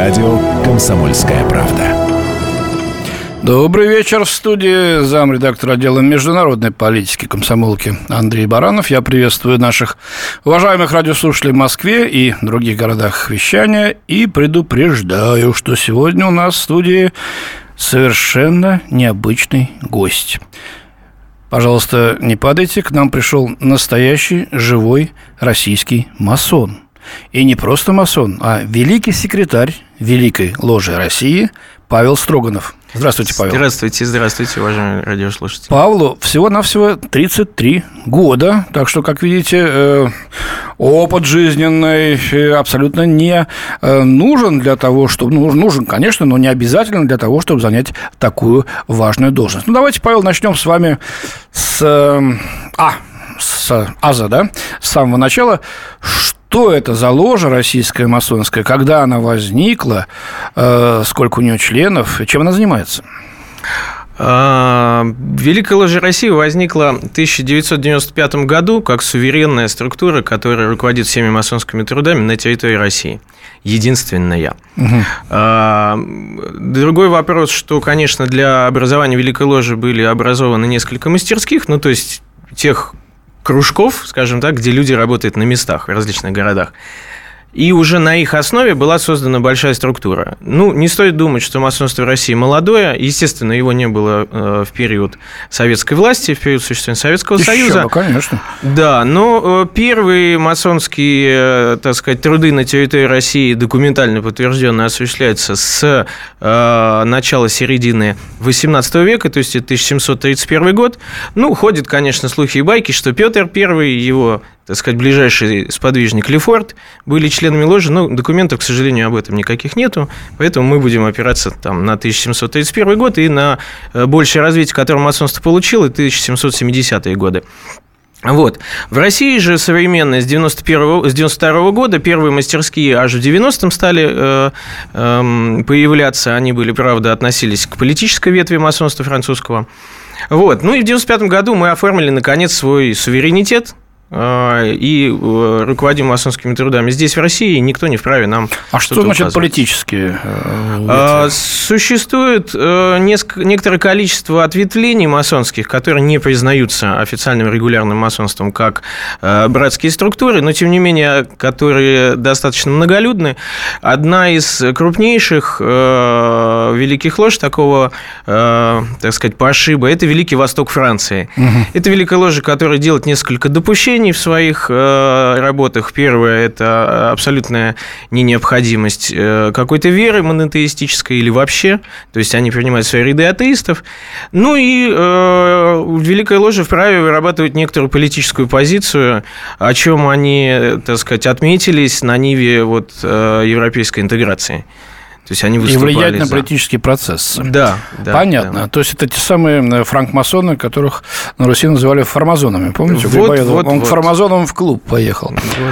Радио «Комсомольская правда». Добрый вечер. В студии замредактора отдела международной политики комсомолки Андрей Баранов. Я приветствую наших уважаемых радиослушателей в Москве и других городах вещания и предупреждаю, что сегодня у нас в студии совершенно необычный гость. Пожалуйста, не падайте, к нам пришел настоящий живой российский масон. И не просто масон, а великий секретарь Великой Ложи России Павел Строганов. Здравствуйте, Павел. Здравствуйте, уважаемые радиослушатели. Павлу всего-навсего 33 года, так что, как видите, опыт жизненный абсолютно не нужен для того, чтобы... нужен, конечно, но не обязательно для того, чтобы занять такую важную должность. Давайте, Павел, начнем с вами с аза, да? С самого начала. Что это за ложа российская масонская? Когда она возникла? Сколько у нее членов? И чем она занимается? Великая Ложа России возникла в 1995 году как суверенная структура, которая руководит всеми масонскими трудами на территории России. Единственная. Другой вопрос, что, конечно, для образования Великой Ложи были образованы несколько мастерских, то есть тех кружков, скажем так, где люди работают на местах в различных городах. И уже на их основе была создана большая структура. Не стоит думать, что масонство в России молодое. Естественно, его не было в период советской власти, в период существования Советского Союза. Еще, конечно. Да, но первые масонские, труды на территории России документально подтвержденно осуществляются с начала-середины XVIII века, то есть это 1731 год. Ходят, конечно, слухи и байки, что Петр I, его, ближайший сподвижник Лефорт были членами ложи, но документов, к сожалению, об этом никаких нету, поэтому мы будем опираться на 1731 год и на большее развитие, которое масонство получило, и 1770-е годы. В России же современные с 92 года первые мастерские аж в 90-м стали появляться, они были, правда, относились к политической ветви масонства французского. И в 95-м году мы оформили, наконец, свой суверенитет, и руководим масонскими трудами здесь, в России, никто не вправе нам что значит политические? Существует некоторое количество ответвлений масонских, которые не признаются официальным регулярным масонством как братские структуры, но, тем не менее, которые достаточно многолюдны. Одна из крупнейших великих лож такого, пошиба – это Великий Восток Франции. Угу. Это великая ложа, которая делает несколько допущений в своих работах. Первое – это абсолютная необходимость какой-то веры монотеистической или вообще, то есть они принимают в свои ряды атеистов. И Великая Ложа вправе вырабатывать некоторую политическую позицию, о чем они, отметились на ниве европейской интеграции. То есть они выступали и влиять на политический процесс. Да. Понятно. Да. То есть это те самые франкмасоны, которых на Руси называли формазонами. Помните? Он к формазонам в клуб поехал.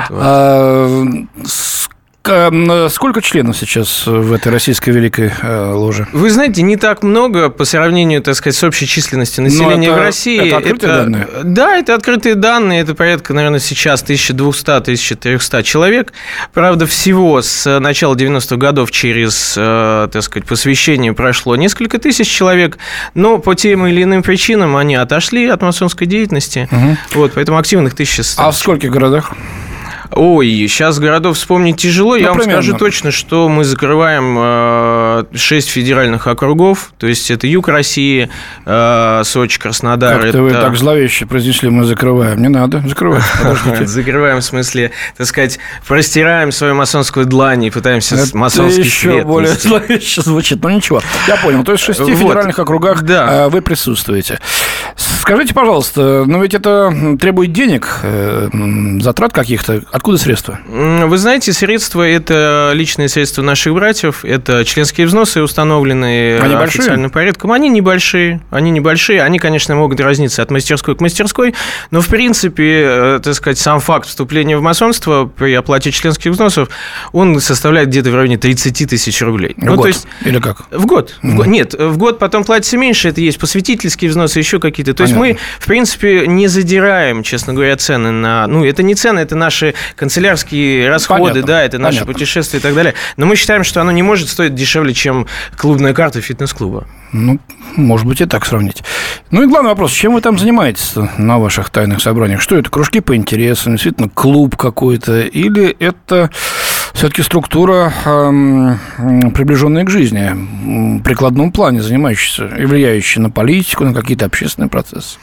Сколько членов сейчас в этой российской великой ложе? Вы знаете, не так много по сравнению, с общей численностью населения в России. Это открытые данные? Да, это открытые данные. Это порядка, наверное, сейчас 1200-1300 человек. Правда, всего с начала 90-х годов через, посвящение прошло несколько тысяч человек, но по тем или иным причинам они отошли от масонской деятельности. Угу. Поэтому активных 1100. А в скольких городах? Сейчас городов вспомнить тяжело. Я вам скажу точно, что мы закрываем 6 федеральных округов, то есть это юг России, Сочи, Краснодар. Как-то вы так зловеще произнесли, мы закрываем. Не надо закрывать, подождите. Закрываем, в смысле, простираем свою масонскую длань и пытаемся масонский свет. Это еще более зловеще звучит, но ничего. Я понял, то есть в 6 федеральных округах вы присутствуете. Скажите, пожалуйста, ведь это требует денег, затрат каких-то. Откуда средства? Вы знаете, средства – это личные средства наших братьев, это членские взносы, установленные официальным порядком. Они небольшие, они, конечно, могут разниться от мастерской к мастерской, но, в принципе, сам факт вступления в масонство при оплате членских взносов, он составляет где-то в районе 30 тысяч рублей. В год? То есть, или как? В год. Нет, в год потом платится меньше, это есть посвятительские взносы, еще какие-то. То есть мы, в принципе, не задираем, честно говоря, цены на... Ну, это не цены, это наши канцелярские расходы, да, это наши путешествия и так далее. Но мы считаем, что оно не может стоить дешевле, чем клубная карта фитнес-клуба. Ну, может быть, и так сравнить. Ну и главный вопрос, чем вы там занимаетесь на ваших тайных собраниях? Что это, кружки по интересам, действительно клуб какой-то, или это все-таки структура, приближенная к жизни, в прикладном плане занимающаяся и влияющая на политику, на какие-то общественные процессы?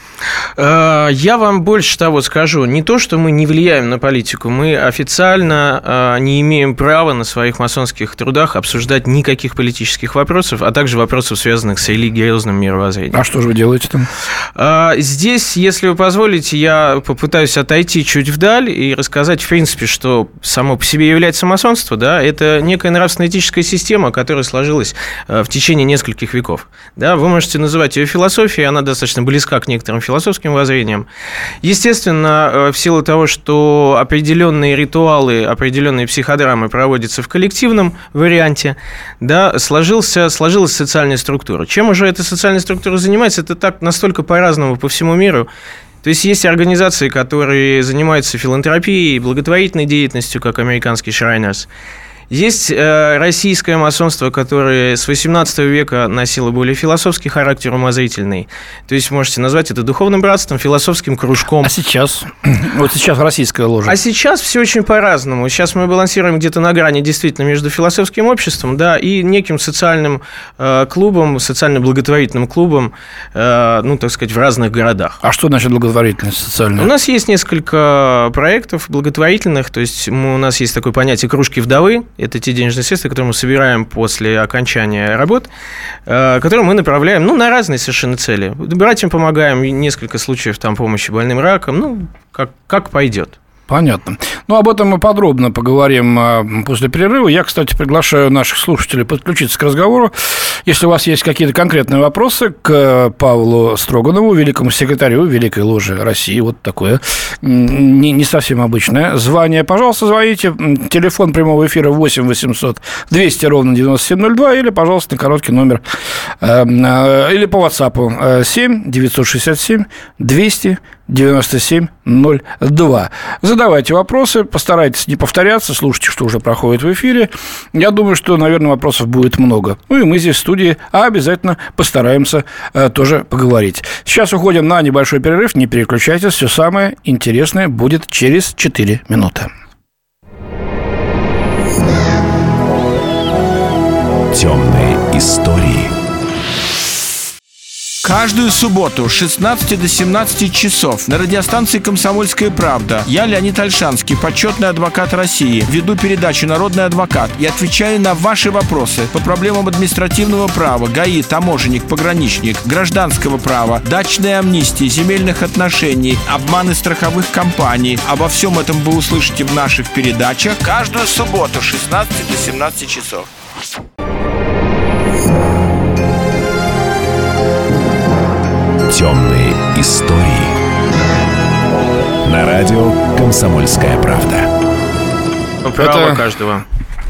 Я вам больше того скажу. Не то, что мы не влияем на политику, мы официально не имеем права на своих масонских трудах обсуждать никаких политических вопросов, а также вопросов, связанных с религиозным мировоззрением. А что же вы делаете там? Здесь, если вы позволите, я попытаюсь отойти чуть вдаль и рассказать, в принципе, что само по себе является масонство. Да? Это некая нравственно-этическая система, которая сложилась в течение нескольких веков. Да? Вы можете называть ее философией, она достаточно близка к некоторым философским воззрениям. Естественно, в силу того, что определенные ритуалы, определенные психодрамы проводятся в коллективном варианте, да, сложилась социальная структура. Чем уже эта социальная структура занимается, это так настолько по-разному по всему миру. То есть организации, которые занимаются филантропией, благотворительной деятельностью, как американский Shriners. Есть российское масонство, которое с XVIII века носило более философский характер, умозрительный. То есть можете назвать это духовным братством, философским кружком. А сейчас? Вот сейчас российская ложа. А сейчас все очень по-разному. Сейчас мы балансируем где-то на грани действительно между философским обществом, да, и неким социальным клубом, социально-благотворительным клубом, ну, так сказать, в разных городах. А что значит благотворительность социальная? У нас есть несколько проектов благотворительных, то есть у нас есть такое понятие «кружки вдовы». Это те денежные средства, которые мы собираем после окончания работ, которые мы направляем на разные совершенно цели. Братьям помогаем, несколько случаев там, помощи больным раком, как пойдет. Понятно. Об этом мы подробно поговорим после перерыва. Я, кстати, приглашаю наших слушателей подключиться к разговору. Если у вас есть какие-то конкретные вопросы к Павлу Строганову, великому секретарю Великой Ложи России, вот такое не совсем обычное звание, пожалуйста, звоните. Телефон прямого эфира 8 800 200 ровно 9702 или, пожалуйста, на короткий номер или по WhatsApp 7 967 200 9702. Задавайте вопросы, постарайтесь не повторяться, слушайте, что уже проходит в эфире. Я думаю, что, наверное, вопросов будет много. И мы здесь в студии обязательно постараемся тоже поговорить. Сейчас уходим на небольшой перерыв. Не переключайтесь, все самое интересное будет через 4 минуты. Темные истории. Каждую субботу с 16 до 17 часов на радиостанции «Комсомольская правда» я, Леонид Ольшанский, почетный адвокат России, веду передачу «Народный адвокат» и отвечаю на ваши вопросы по проблемам административного права, ГАИ, таможенник, пограничник, гражданского права, дачной амнистии, земельных отношений, обманы страховых компаний. Обо всем этом вы услышите в наших передачах каждую субботу с 16 до 17 часов. Темные истории. На радио «Комсомольская правда». Право каждого.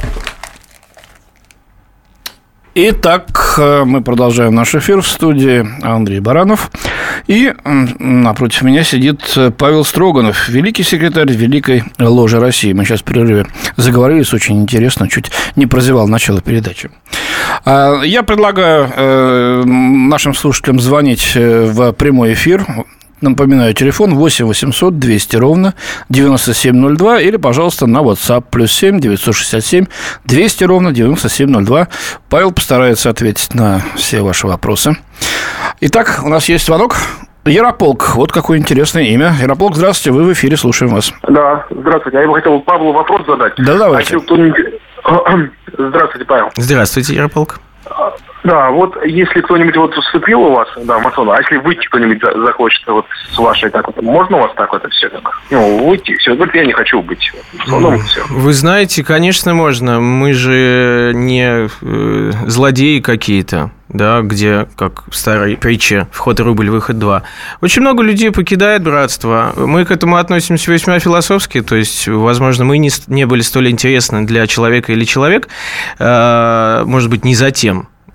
Итак, мы продолжаем наш эфир в студии Андрей Баранов. И напротив меня сидит Павел Строганов, великий секретарь Великой Ложи России. Мы сейчас в перерыве заговорились, очень интересно, чуть не прозевал начало передачи. Я предлагаю нашим слушателям звонить в прямой эфир. Напоминаю, телефон 8 800 200 ровно 9702 или, пожалуйста, на WhatsApp +7 967 200 ровно 9702. Павел постарается ответить на все ваши вопросы. Итак, у нас есть звонок. Ярополк. Вот какое интересное имя. Ярополк, здравствуйте, вы в эфире, слушаем вас. Да, здравствуйте. Я бы хотел Павлу вопрос задать. Да, давайте. Здравствуйте, Павел. Здравствуйте, Ярополк. Да, вот если кто-нибудь вот вступил у вас, да, масона, а если выйти кто-нибудь захочет вот с вашей, так вот, можно у вас так вот это все? Так? Выйти, все, вот я не хочу быть масоном, все. Вы знаете, конечно, можно. Мы же не злодеи какие-то, да, где, как в старой притче, вход рубль, выход 2. Очень много людей покидает братство. Мы к этому относимся весьма философски, то есть, возможно, мы не были столь интересны для человека или человек, может быть, не за тем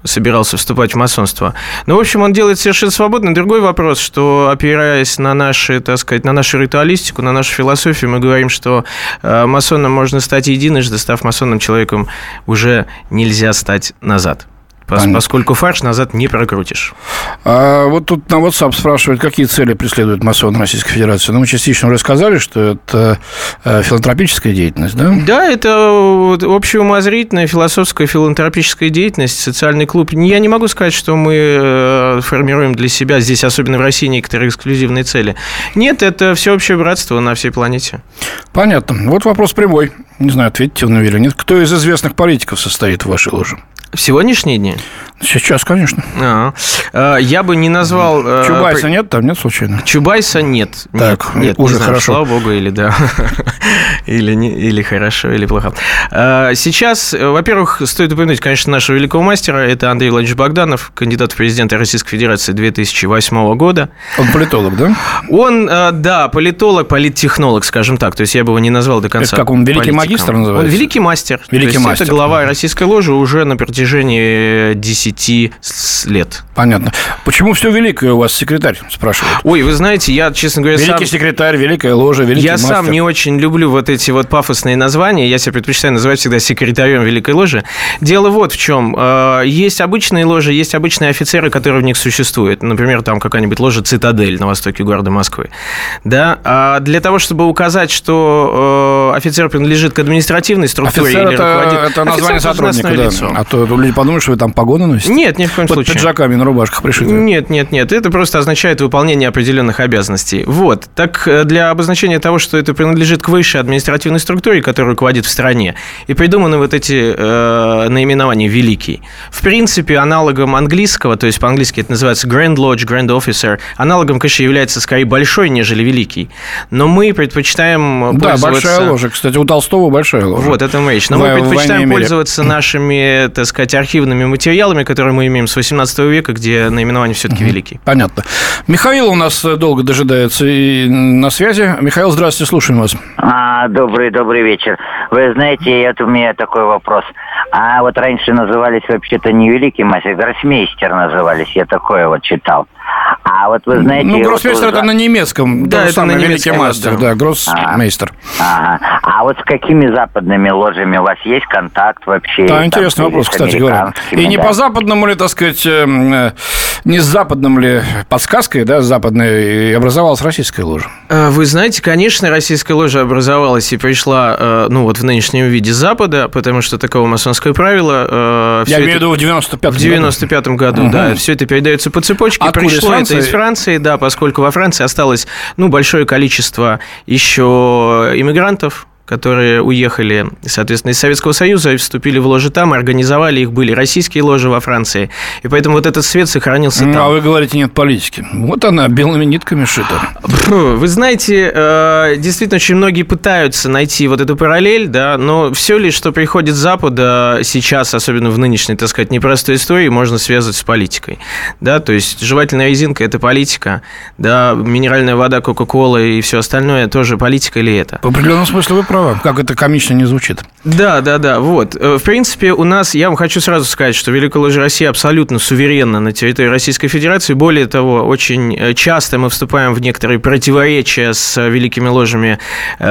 собирался вступать в масонство. Но, в общем, он делает совершенно свободно. Другой вопрос, что, опираясь на наши, так сказать, на нашу ритуалистику, на нашу философию, мы говорим, что масоном можно стать единожды, став масонным человеком, уже нельзя стать назад. Поскольку фарш назад не прокрутишь. Вот тут на WhatsApp спрашивают, какие цели преследует масон Российской Федерации. Ну, мы частично уже сказали, что это филантропическая деятельность, да? Да, это общеумозрительная, философская, филантропическая деятельность, социальный клуб. Я не могу сказать, что мы формируем для себя, здесь, особенно в России, некоторые эксклюзивные цели. Нет, это всеобщее братство на всей планете. Понятно. Вот вопрос прямой. Не знаю, ответите вы или нет. Кто из известных политиков состоит в вашей ложе? В сегодняшние дни? Сейчас, конечно. Я бы не назвал... Чубайса нет там, нет, случайно? Чубайса нет. Так, нет, уже не знаю, хорошо. Слава богу, или да. или хорошо, или плохо. Сейчас, во-первых, стоит упомянуть, конечно, нашего великого мастера. Это Андрей Владимирович Богданов, кандидат в президенты Российской Федерации 2008 года. Он политолог, да? Он, да, политолог, политтехнолог, скажем так. То есть я бы его не назвал до конца. Это как он, великий магистр называется? Он великий мастер. Великий мастер. Это глава российской ложи уже на протяжении 10 лет. Понятно. Почему все великое у вас секретарь, спрашивают? Ой, вы знаете, я, честно говоря, великий секретарь, великая ложа, великий мастер. Я сам не очень люблю вот эти вот пафосные названия. Я себя предпочитаю называть всегда секретарем великой ложи. Дело вот в чем. Есть обычные ложи, есть обычные офицеры, которые в них существуют. Например, там какая-нибудь ложа «Цитадель» на востоке города Москвы. Да? А для того, чтобы указать, что офицер принадлежит к административной структуре офицер или руководит... это название сотрудника, да. А то люди подумают, что вы там погоны носите. Нет, ни в коем случае. Под пиджаками на рубашках пришиты. Нет. Это просто означает выполнение определенных обязанностей. Вот. Так для обозначения того, что это принадлежит к высшей административной структуре, которая руководит в стране, и придуманы вот эти наименования «великий». В принципе, аналогом английского, то есть по-английски это называется Grand Lodge, Grand Officer, аналогом, конечно, является скорее большой, нежели великий. Но мы предпочитаем пользоваться... Да, большая ложа. Кстати, у Толстого большая ложа. Вот, это речь. Но мы предпочитаем пользоваться нашими, так сказать, архивными материалами, которые мы имеем с 18 века, где наименование все-таки великий. Понятно. Михаил у нас долго дожидается и на связи. Михаил, здравствуйте, слушаем вас. Добрый вечер. Вы знаете, у меня такой вопрос. А вот раньше назывались вообще-то не великий мастер, гроссмейстер назывались, я такое вот читал. А вот вы знаете... Ну, гроссмейстер это на немецком, да, это на великий мастер, да, гроссмейстер. А вот с какими западными ложами у вас есть контакт вообще? Да, интересный вопрос, кстати говоря. И не по западному ли, так сказать, не с западным ли подсказкой, да, западной образовалась российская ложа? Вы знаете, конечно, российская ложа образовалась и пришла, в нынешнем виде с Запада, потому что таково масонское правило. Я имею в виду в 95-м году. В 95-м году, да. Все это передается по цепочке. Пришло это из Франции, да, поскольку во Франции осталось, большое количество еще иммигрантов, которые уехали, соответственно, из Советского Союза и вступили в ложи там, и организовали их, были российские ложи во Франции. И поэтому вот этот свет сохранился там. А вы говорите, нет политики. Вот она, белыми нитками шита. Вы знаете, действительно, очень многие пытаются найти вот эту параллель, да, но все ли, что приходит с Запада сейчас, особенно в нынешней, так сказать, непростой истории, можно связывать с политикой. Да, то есть жевательная резинка – это политика, да, минеральная вода, Кока-Кола и все остальное – тоже политика или это? В определенном смысле вы правы. Как это комично не звучит. Да, вот. В принципе, у нас, я вам хочу сразу сказать, что Великая Ложа России абсолютно суверенна на территории Российской Федерации. Более того, очень часто мы вступаем в некоторые противоречия с великими ложами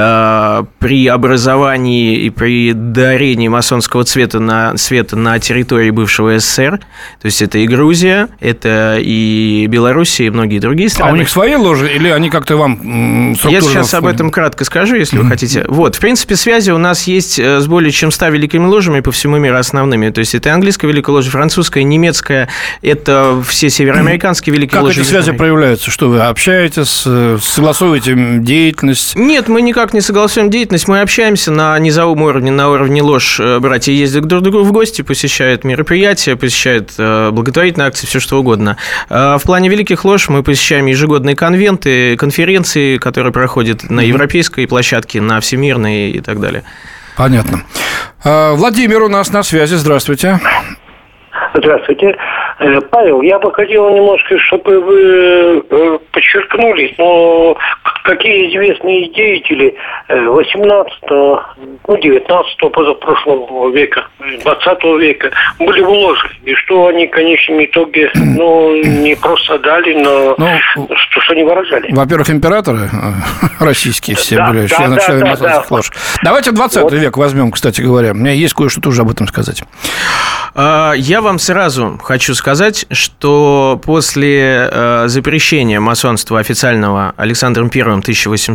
при образовании и при дарении масонского света на территории бывшего СССР. То есть это и Грузия, это и Белоруссия, и многие другие страны. А у них свои ложи или они как-то вам... Я сейчас об этом кратко скажу, если вы хотите. Вот, в принципе, связи у нас есть с более чем 100 великими ложами по всему миру основными. То есть это английская великая ложа, французская, немецкая, это все североамериканские великие ложи. Как эти связи проявляются? Что вы общаетесь, согласовываете деятельность? Нет, мы никак не согласуем деятельность, мы общаемся на низовом уровне, на уровне лож. Братья ездят друг к другу в гости, посещают мероприятия, посещают благотворительные акции, все что угодно. В плане великих лож мы посещаем ежегодные конвенты, конференции, которые проходят на европейской площадке, на всемирной и так далее. Понятно. Владимир у нас на связи. Здравствуйте. Здравствуйте. Павел, я бы хотел немножко, чтобы вы подчеркнули, но какие известные деятели 18-го, 19-го, позапрошлого века, 20 века были в ложе. И что они в конечном итоге, не просто дали, но что они выражали. Во-первых, императоры российские все были членами масонских лож. Давайте 20 век возьмем, кстати говоря. У меня есть кое-что тоже об этом сказать. Я вам сразу хочу сказать, что после запрещения масонства официального Александром I в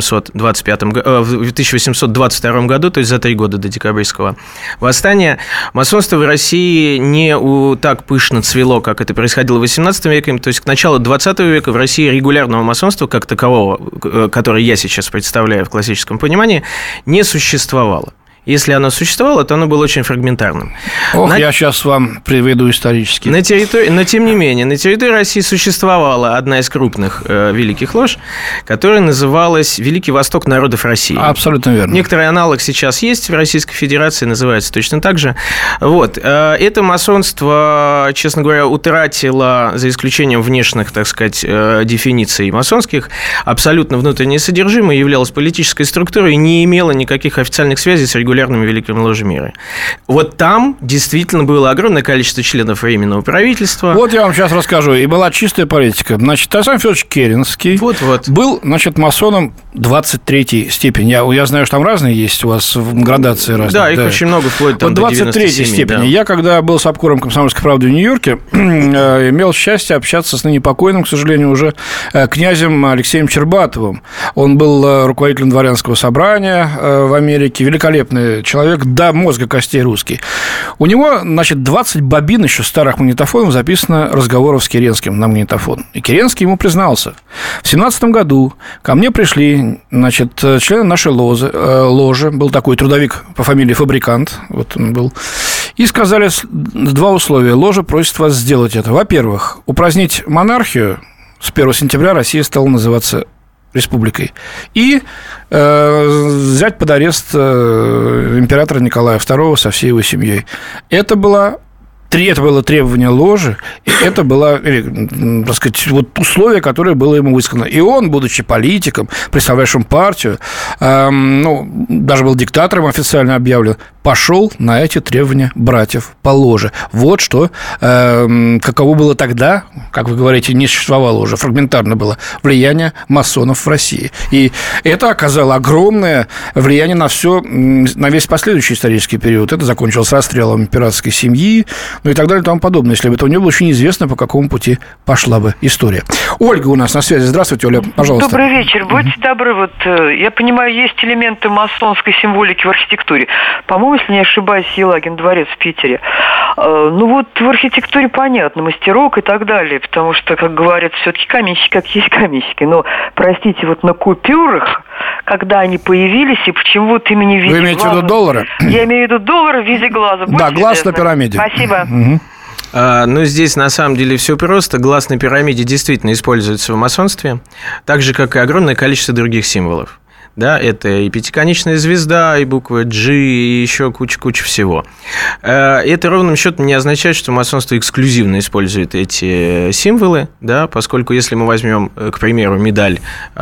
1822 году, то есть за 3 года до декабрьского восстания, масонство в России не так пышно цвело, как это происходило в XVIII веке, то есть к началу XX века в России регулярного масонства, как такового, которое я сейчас представляю в классическом понимании, не существовало. Если оно существовало, то оно было очень фрагментарным. Я сейчас вам приведу исторически. Но, тем не менее, на территории России существовала одна из крупных великих лож, которая называлась «Великий Восток народов России». Абсолютно верно. Некоторый аналог сейчас есть в Российской Федерации, называется точно так же. Это масонство, честно говоря, утратило, за исключением внешних, так сказать, дефиниций масонских, абсолютно внутреннее содержимое, являлось политической структурой и не имело никаких официальных связей с регулярными великими ложами мира. Там действительно было огромное количество членов Временного правительства. Я вам сейчас расскажу. И была чистая политика. Александр Федорович Керенский был, масоном 23-й степени. Я знаю, что там разные есть у вас градации разные. Да, их очень много, вплоть до 23-й степени. Да. Я, когда был с обкором «Комсомольской правды» в Нью-Йорке, имел счастье общаться с ныне покойным, к сожалению, уже князем Алексеем Щербатовым. Он был руководителем дворянского собрания в Америке. Великолепный человек, до мозга костей русский. У него, 20 бобин еще старых магнитофонов записано разговоров с Керенским на магнитофон. И Керенский ему признался. В 17 году ко мне пришли, члены нашей ложи, был такой трудовик по фамилии Фабрикант, он был, и сказали 2 условия. Ложа просит вас сделать это. Во-первых, упразднить монархию. С 1 сентября Россия стала называться республикой. И взять под арест императора Николая II со всей его семьей. Это было требование ложи, и это было, так сказать, условие, которое было ему высказано. И он, будучи политиком, представлявшим партию, даже был диктатором официально объявлен, пошел на эти требования братьев по ложе. Что, каково было тогда, как вы говорите, не существовало уже, фрагментарно было влияние масонов в России. И это оказало огромное влияние на весь последующий исторический период. Это закончилось расстрелом императорской семьи, и так далее и тому подобное. Если бы этого не было, еще неизвестно, по какому пути пошла бы история. Ольга у нас на связи. Здравствуйте, Оля, пожалуйста. Добрый вечер. Будьте добры, я понимаю, есть элементы масонской символики в архитектуре. По-моему, если не ошибаюсь, Елагин дворец в Питере. В архитектуре понятно, мастерок и так далее, потому что, как говорят, все-таки каменщики как есть каменщики. Но, простите, на купюрах, когда они появились, и почему именно в виде глаза... Вы имеете в виду доллары? Я имею в виду доллары в виде глаза. Да, глаз на пирамиде. Спасибо. Здесь на самом деле все просто. Глаз на пирамиде действительно используется в масонстве, так же, как и огромное количество других символов. Да, это и пятиконечная звезда, и буква G, и еще куча всего. Это ровным счетом не означает, что масонство эксклюзивно использует эти символы, да, поскольку если мы возьмем, к примеру, медаль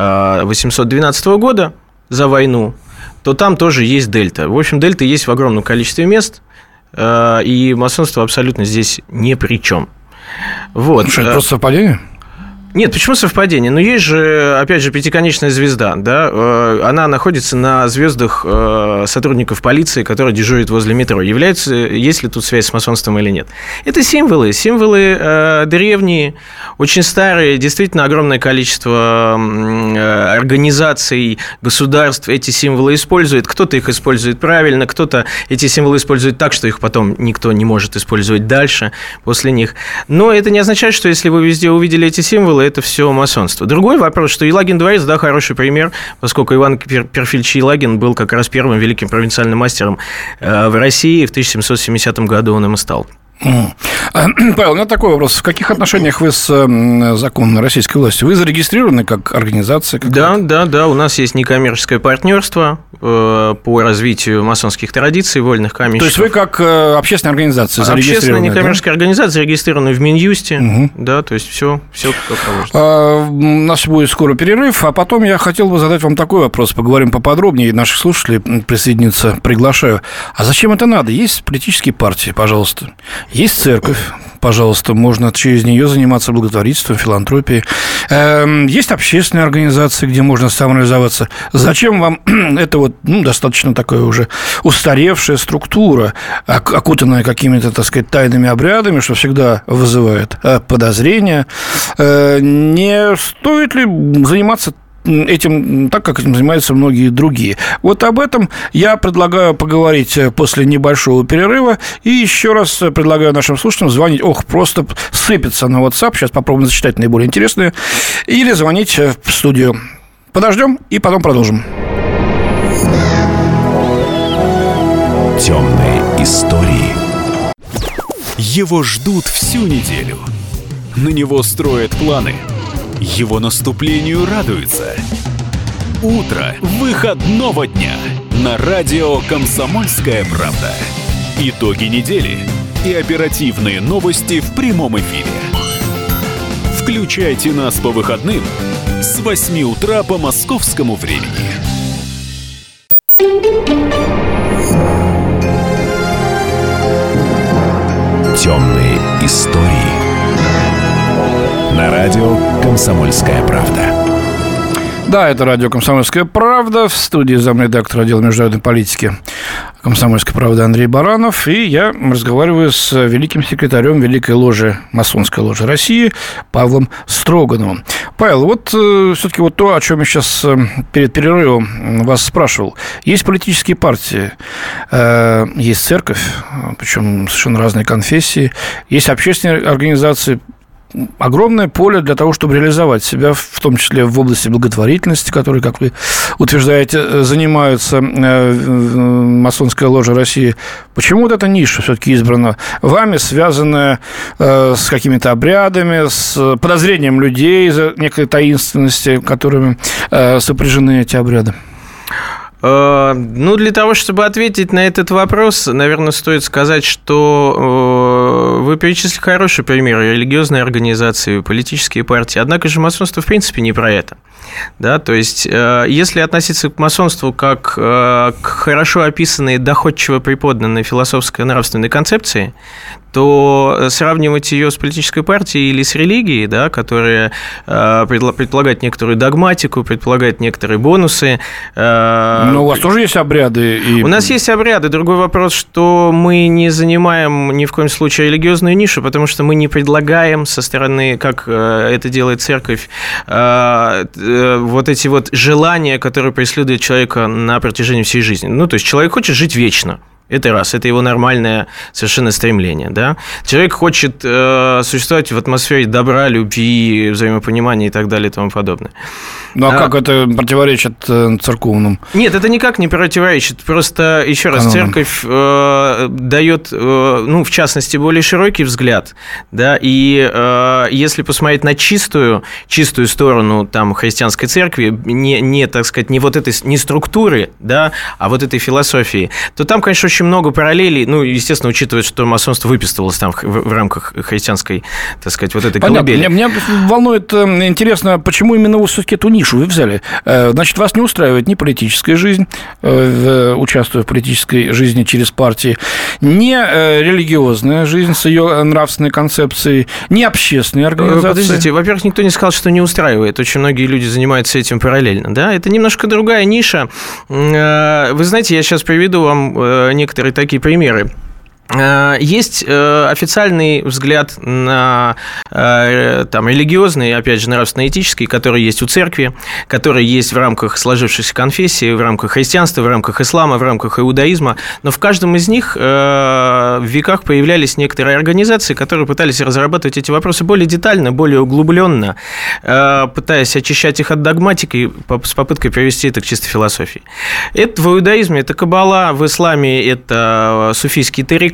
812 года за войну, то там тоже есть дельта. В общем, дельта есть в огромном количестве мест, и масонство абсолютно здесь ни при чем. Это просто совпадение? Нет, почему совпадение? Есть же, опять же, пятиконечная звезда, да, она находится на звездах сотрудников полиции, которые дежурят возле метро. Есть ли тут связь с масонством или нет? Это символы древние, очень старые, действительно огромное количество организаций, государств эти символы использует. Кто-то их использует правильно, кто-то эти символы использует так, что их потом никто не может использовать дальше, после них. Но это не означает, что если вы везде увидели эти символы, это все масонство. Другой вопрос, что Елагин дворец, да, хороший пример, поскольку Иван Перфильевич Елагин был как раз первым великим провинциальным мастером в России, в 1770 году он им и стал. Павел, у меня такой вопрос. В каких отношениях вы с законной российской властью? Вы зарегистрированы как организация? Да. У нас есть некоммерческое партнерство по развитию масонских традиций, вольных каменщиков. То есть вы как общественная организация зарегистрированы? Общественная некоммерческая организация, зарегистрированная в Минюсте. Да, то есть все как положено. У нас будет скоро перерыв, а потом я хотел бы задать вам такой вопрос. Поговорим поподробнее, наших слушателей присоединиться приглашаю. А зачем это надо? Есть политические партии, пожалуйста. Есть церковь, пожалуйста, можно через нее заниматься благотворительством, филантропией. Есть общественные организации, где можно самореализоваться. Зачем вам это вот достаточно такая уже устаревшая структура, окутанная какими-то, так сказать, тайными обрядами, что всегда вызывает подозрения? Не стоит ли заниматься этим так, как этим занимаются многие другие? Вот об этом я предлагаю поговорить после небольшого перерыва. И еще раз предлагаю нашим слушателям звонить. Просто сыпется на WhatsApp. Сейчас попробуем зачитать наиболее интересные. Или звонить в студию. Подождем и потом продолжим. Темные истории. Его ждут всю неделю. На него строят планы. Его наступлению радуются. Утро выходного дня на радио «Комсомольская правда». Итоги недели и оперативные новости в прямом эфире. Включайте нас по выходным с 8 утра по московскому времени. Темные истории. На радио «Комсомольская правда». Да, это радио «Комсомольская правда». В студии замредактора отдела международной политики «Комсомольской правды» Андрей Баранов. И я разговариваю с великим секретарем Великой ложи, масонской ложи России, Павлом Строгановым. Павел, вот все-таки вот то, о чем я сейчас перед перерывом вас спрашивал. Есть политические партии, есть церковь, причем совершенно разные конфессии, есть общественные организации, огромное поле для того, чтобы реализовать себя, в том числе в области благотворительности, которой, как вы утверждаете, занимаются масонская ложа России. Почему вот эта ниша все-таки избрана вами, связанная с какими-то обрядами, с подозрением людей за некой таинственности, которыми сопряжены эти обряды? Для того, чтобы ответить на этот вопрос, наверное, стоит сказать, что вы перечислили хорошие примеры: религиозные организации, политические партии. Однако же масонство, в принципе, не про это. Да, то есть, если относиться к масонству как к хорошо описанной, доходчиво преподанной философско-нравственной концепции, то сравнивать ее с политической партией или с религией, да, которая предполагает некоторую догматику, предполагает некоторые бонусы. Но у вас тоже есть обряды? У нас есть обряды. Другой вопрос, что мы не занимаем ни в коем случае религиозную нишу, потому что мы не предлагаем со стороны, как это делает церковь, вот эти вот желания, которые преследуют человека на протяжении всей жизни. То есть человек хочет жить вечно. Это раз, это его нормальное совершенно стремление, да. Человек хочет существовать в атмосфере добра, любви, взаимопонимания и так далее и тому подобное. Как это противоречит церковным? Нет, это никак не противоречит. Просто, еще раз, церковь дает, в частности, более широкий взгляд, да, и если посмотреть на чистую сторону там христианской церкви, не так сказать, не структуры, да, а вот этой философии, то там, конечно, очень много параллелей, естественно, учитывая, что масонство выписывалось там в рамках христианской, так сказать, вот этой колыбели. Меня волнует, интересно, почему именно вы все-таки эту нишу вы взяли? Значит, вас не устраивает ни политическая жизнь, участвуя в политической жизни через партии, ни религиозная жизнь с ее нравственной концепцией, ни общественные организации. Подождите, во-первых, никто не сказал, что не устраивает. Очень многие люди занимаются этим параллельно, да? Это немножко другая ниша. Вы знаете, я сейчас приведу вам некоторые такие примеры. Есть официальный взгляд на религиозный, опять же, нравственно-этический, который есть у церкви, который есть в рамках сложившейся конфессии, в рамках христианства, в рамках ислама, в рамках иудаизма. Но в каждом из них в веках появлялись некоторые организации, которые пытались разрабатывать эти вопросы более детально, более углубленно, пытаясь очищать их от догматики с попыткой привести это к чистой философии. Это в иудаизме, это каббала, в исламе это суфийский тарикат,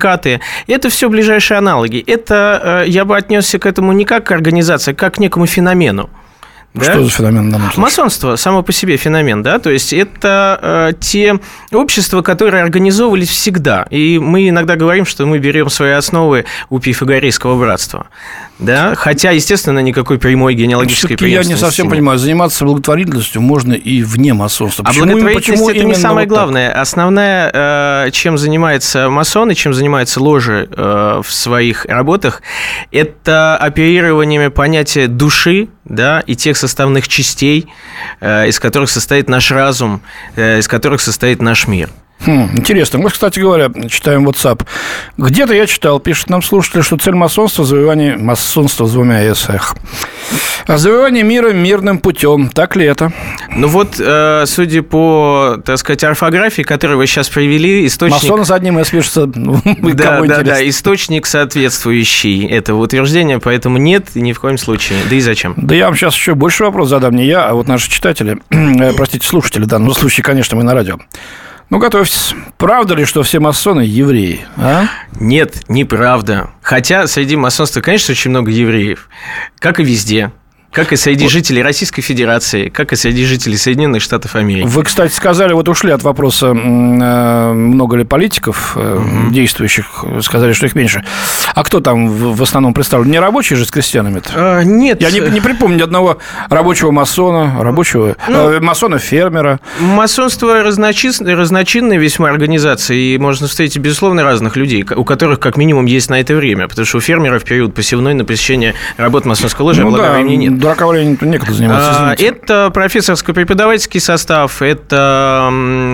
синдикаты. Это все ближайшие аналоги. Это, я бы отнесся к этому не как к организации, а как к некому феномену. Да? Что за феномен в данном случае? Масонство само по себе феномен, да, то есть это те общества, которые организовывались всегда, и мы иногда говорим, что мы берем свои основы у пифагорейского братства, да, хотя, естественно, никакой прямой генеалогической преемственности. Я не совсем понимаю, заниматься благотворительностью можно и вне масонства. Почему, благотворительность – это не самое главное. Основное, чем занимается масон и чем занимается ложи в своих работах, это оперированием понятия души, да, и тех составных частей, из которых состоит наш разум, из которых состоит наш мир. Интересно. Мы, кстати говоря, читаем WhatsApp. Где-то я читал, пишет нам слушатель, что цель масонства – завоевание масонства с двумя «с». Завоевание мира мирным путем. Так ли это? Ну вот, судя по, так сказать, орфографии, которую вы сейчас привели, источник... Масон с одним «с» пишется. Да, источник соответствующий этого утверждения, поэтому нет, ни в коем случае. Да и зачем? Да я вам сейчас еще больше вопрос задам, не я, а вот наши читатели, простите, слушатели в данном случае, конечно, мы на радио. Ну, готовьтесь. Правда ли, что все масоны евреи? А? Нет, неправда. Хотя среди масонства, конечно, очень много евреев. Как и везде. Как и среди жителей Российской Федерации, как и среди жителей Соединенных Штатов Америки. Вы, кстати, сказали, вот ушли от вопроса, много ли политиков действующих, сказали, что их меньше. А кто там в основном представлен? Не рабочие же с крестьянами-то? Нет. Я не припомню ни одного рабочего масона, масона-фермера. Масонство разночинная весьма организация, и можно встретить, безусловно, разных людей, у которых как минимум есть на это время, потому что у фермеров период посевной на посещение работ масонской ложи, благо времени нет. Дураковалением некогда заниматься, извините. Это профессорско-преподавательский состав, это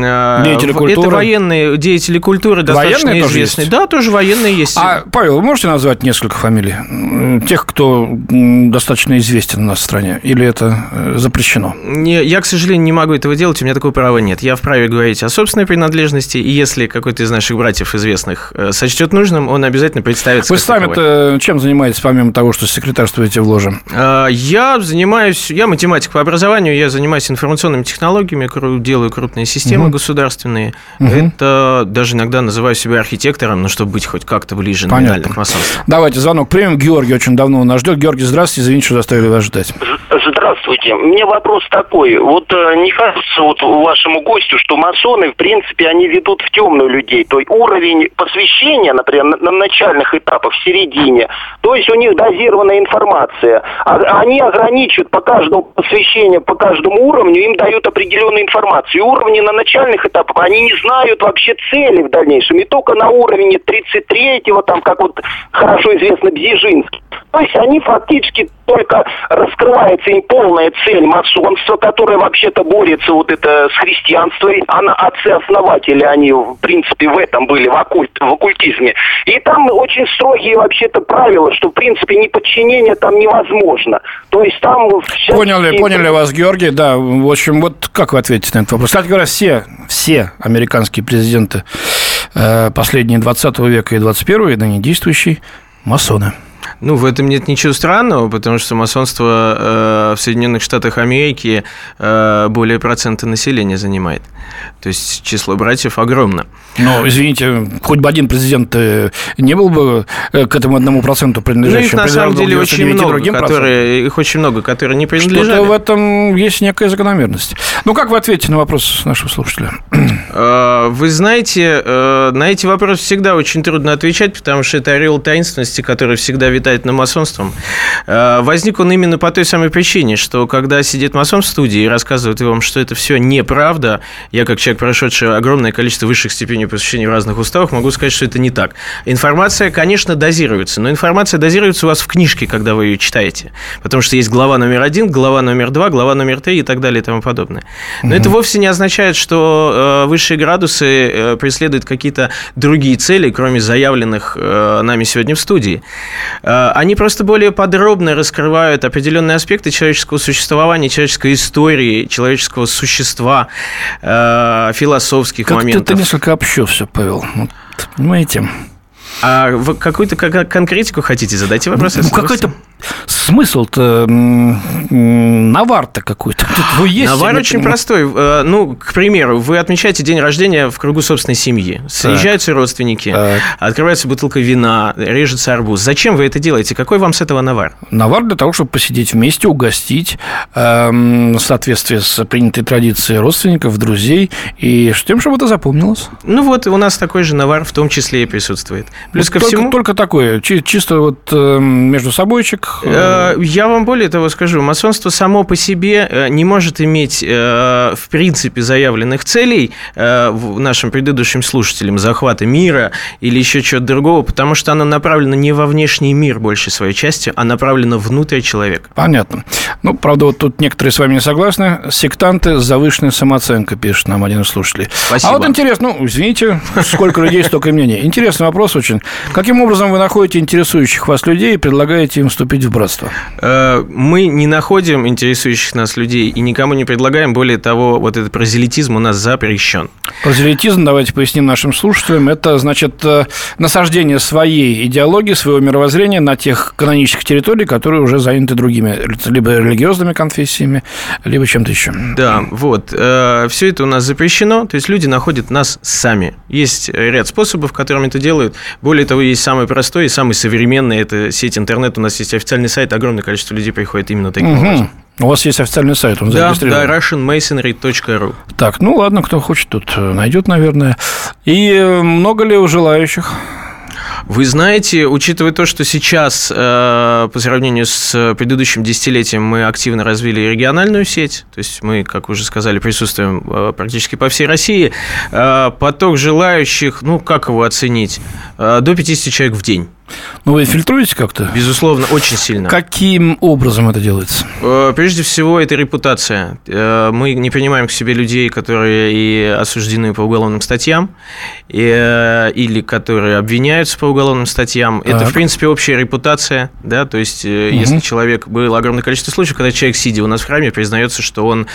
военные деятели культуры, достаточно военные известные. Да, тоже военные есть. Павел, вы можете назвать несколько фамилий? Тех, кто достаточно известен у нас в стране? Или это запрещено? Я, к сожалению, не могу этого делать, у меня такого права нет. Я вправе говорить о собственной принадлежности, и если какой-то из наших братьев известных сочтет нужным, он обязательно представится. Вы сами-то чем занимаетесь, помимо того, что секретарствуете в ложе? Я математик по образованию, я занимаюсь информационными технологиями, делаю крупные системы государственные. Это даже иногда называю себя архитектором, чтобы быть хоть как-то ближе номинально к масонству. Давайте звонок примем. Георгий очень давно нас ждет. Георгий, здравствуйте, извините, что заставили вас ждать. Здравствуйте. У меня вопрос такой. Вот не кажется вашему гостю, что масоны, в принципе, они ведут в темную людей. То есть уровень посвящения, например, на начальных этапах, в середине, то есть у них дозированная информация. Они ограничивают по каждому посвящению, по каждому уровню, им дают определенную информацию. И уровни на начальных этапах, они не знают вообще цели в дальнейшем. И только на уровне 33-го, там, как вот хорошо известно, Бзижинский. То есть они фактически только раскрывается им полная цель масонства, которое вообще-то борется вот это с христианством. Отцы-основатели, они, в принципе, в этом были, в оккультизме. И там очень строгие вообще-то правила, что, в принципе, неподчинение там невозможно. То есть там... Поняли вас, Георгий, да. В общем, вот как вы ответите на этот вопрос? Кстати говоря, все американские президенты последние 20 века и 21-го, и ныне действующие, масоны. Ну, в этом нет ничего странного, потому что масонство в Соединенных Штатах Америки более процента населения занимает. То есть число братьев огромно. Но, извините, хоть бы один президент не был бы к этому 1% принадлежащим. Ну, их на самом деле очень много, которые не принадлежали. Что-то в этом есть некая закономерность. Ну, как вы ответите на вопрос нашего слушателя? Вы знаете, на эти вопросы всегда очень трудно отвечать, потому что это ореол таинственности, который всегда витает над масонством. Возник он именно по той самой причине, что когда сидит масон в студии и рассказывает вам, что это все неправда, я, как человек, прошедший огромное количество высших степеней посвящения в разных уставах, могу сказать, что это не так. Информация, конечно, дозируется, но информация дозируется у вас в книжке, когда вы ее читаете, потому что есть глава номер 1, глава номер 2, глава номер 3 и так далее и тому подобное. Но это вовсе не означает, что высшие градусы преследуют какие-то другие цели, кроме заявленных нами сегодня в студии. Они просто более подробно раскрывают определенные аспекты человеческого существования, человеческой истории, человеческого существа, философских моментов. Как-то несколько общо все, Павел. Понимаете? А вы какую-то конкретику хотите? Задайте вопрос. Какой-то смысл-то? Навар-то какой-то. Навар очень простой. Ну, к примеру, вы отмечаете день рождения в кругу собственной семьи. Съезжаются родственники, открывается бутылка вина, режется арбуз. Зачем вы это делаете? Какой вам с этого навар? Навар для того, чтобы посидеть вместе, угостить в соответствии с принятой традицией родственников, друзей, и тем, чтобы это запомнилось. Ну вот, у нас такой же навар в том числе и присутствует. Плюс ко всему... Только такое, чисто вот между собойчик. Я вам более того скажу, масонство само по себе не может иметь в принципе заявленных целей нашим предыдущим слушателям захвата мира или еще чего-то другого, потому что оно направлено не во внешний мир большей своей частью, а направлено внутрь человека. Понятно. Ну, правда, вот тут некоторые с вами не согласны. Сектанты с завышенной самооценкой, пишет нам один из слушателей. Спасибо. А вот интересно, ну, извините, сколько людей, столько мнений. Интересный вопрос очень. Каким образом вы находите интересующих вас людей и предлагаете им вступить в братство? Мы не находим интересующих нас людей и никому не предлагаем. Более того, вот этот прозелитизм у нас запрещен. Прозелитизм, давайте поясним нашим слушателям, это, значит, насаждение своей идеологии, своего мировоззрения на тех канонических территориях, которые уже заняты другими, либо религиозными конфессиями, либо чем-то еще. Да, вот. Все это у нас запрещено, то есть люди находят нас сами. Есть ряд способов, которыми это делают. Более того, есть самый простой и самый современный, это сеть интернет, у нас есть официальный сайт, огромное количество людей приходит именно таким образом. У вас есть официальный сайт, он зарегистрирован? Да, russianmasonry.ru. Так, ну ладно, кто хочет, тут найдет, наверное. И много ли у желающих? Вы знаете, учитывая то, что сейчас по сравнению с предыдущим десятилетием мы активно развили региональную сеть, то есть мы, как уже сказали, присутствуем практически по всей России, поток желающих, ну, как его оценить, до 50 человек в день. Ну, вы фильтруете как-то? Безусловно, очень сильно. Каким образом это делается? Прежде всего, это репутация. Мы не принимаем к себе людей, которые и осуждены по уголовным статьям, или которые обвиняются по уголовным статьям. Так. Это, в принципе, общая репутация. Да? То есть, если человек... Было огромное количество случаев, когда человек, сидя у нас в храме, признается, что он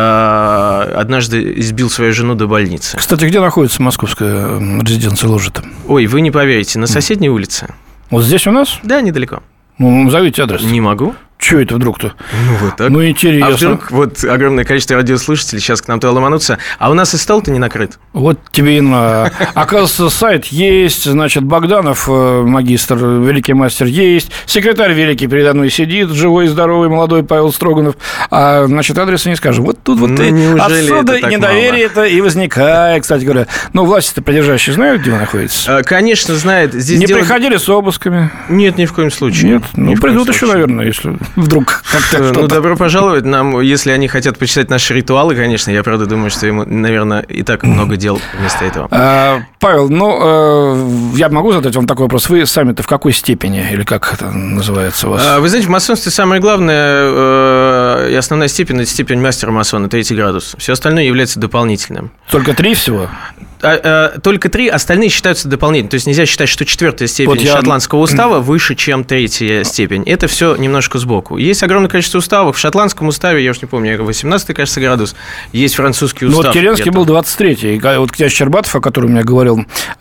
однажды избил свою жену до больницы. Кстати, где находится московская резиденция ложи-то? Ой, вы не поверите, на соседней улице. Вот здесь у нас? Да, недалеко. Ну, назовите адрес. Не могу. Чего это вдруг-то? Ну, вот так. Ну, интересно. А вдруг вот огромное количество радиослушателей сейчас к нам туда ломанутся, а у нас и стол-то не накрыт. Вот тебе и на... Оказывается, сайт есть, значит, Богданов, магистр, великий мастер, есть, секретарь великий передо мной сидит, живой, здоровый, молодой Павел Строганов, а, значит, адреса не скажем. Вот тут вот отсюда недоверие-то и возникает, кстати говоря. Ну, власти-то придержащие знают, где вы находитесь? Конечно, знают. Здесь приходили с обысками? Нет, ни в коем случае. Нет? Ну, придут еще, наверное, если... Вдруг как-то что-то. Ну, добро пожаловать нам, если они хотят почитать наши ритуалы, конечно, я правда думаю, что ему, наверное, и так много дел вместо этого. Павел, ну, я могу задать вам такой вопрос. Вы сами-то в какой степени, или как это называется у вас? Вы знаете, в масонстве самое главное и основная степень – это степень мастера-масона, 3 градус. Все остальное является дополнительным. Только 3 всего? Только 3, остальные считаются дополнительными. То есть нельзя считать, что 4-я степень шотландского устава выше, чем 3-я степень. Это все немножко сбоку. Есть огромное количество уставов. В шотландском уставе, я уж не помню, 18-й, кажется, градус. Есть французский устав. Ну, вот Керенский был 23-й. И вот князь Щербатов, о котором я говорил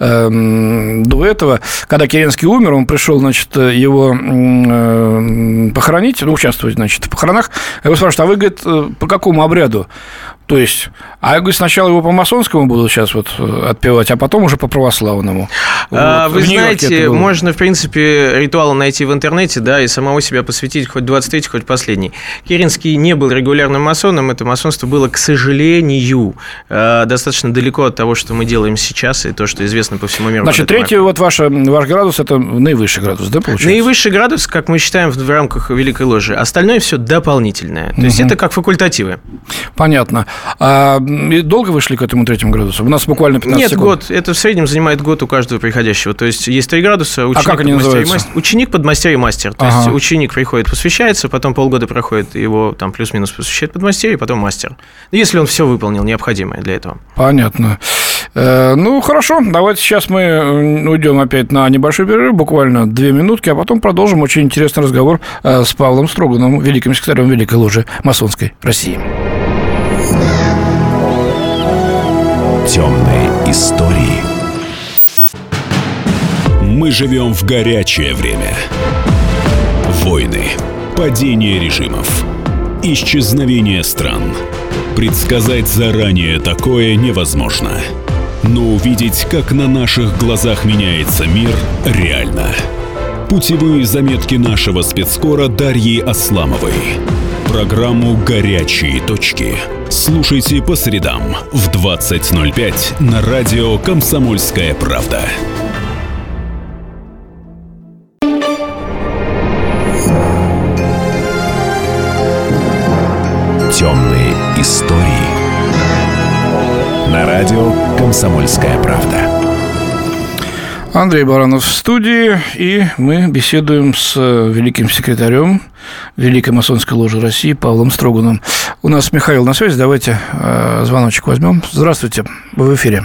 до этого, когда Керенский умер, он пришел, значит, его похоронить, ну, участвовать, значит, в похоронах. Я его спрашиваю, а вы, говорит, по какому обряду? То есть, а я говорю, сначала его по масонскому буду сейчас вот отпевать, а потом уже по православному. Вы знаете, можно, в принципе, ритуалы найти в интернете, да, и самого себя посвятить хоть 23-й, хоть последний. Керенский не был регулярным масоном, это масонство было, к сожалению, достаточно далеко от того, что мы делаем сейчас, и то, что известно по всему миру. Значит, 3-й вот ваш градус – это наивысший градус, да, получается? Наивысший градус, как мы считаем, в рамках Великой Ложи. Остальное все дополнительное. То есть, это как факультативы. Понятно. А долго вы шли к этому 3-му градусу? У нас буквально 15 секунд. Нет, год. Это в среднем занимает год у каждого приходящего. То есть, есть 3 градуса. Ученик, как они называются? Ученик, подмастерье и мастер. То есть, ученик приходит, посвящается, потом полгода проходит, его там плюс-минус посвящает подмастерье, потом мастер. Если он все выполнил необходимое для этого. Понятно. Ну, хорошо. Давайте сейчас мы уйдем опять на небольшой перерыв, буквально 2 минутки, а потом продолжим очень интересный разговор с Павлом Строгановым, великим секретарем Великой Ложи масонской России. Темные истории. Мы живем в горячее время. войны, падение режимов, исчезновение стран. Предсказать заранее такое невозможно. Но увидеть, как на наших глазах меняется мир, реально. Путевые заметки нашего спецкора Дарьи Асламовой. Программу «Горячие точки» слушайте по средам в 20:05 на радио «Комсомольская правда». Темные истории. На радио «Комсомольская правда». Андрей Баранов в студии, и мы беседуем с великим секретарем Великой масонской ложи России Павлом Строгановым. У нас Михаил на связи, давайте звоночек возьмем. Здравствуйте, вы в эфире.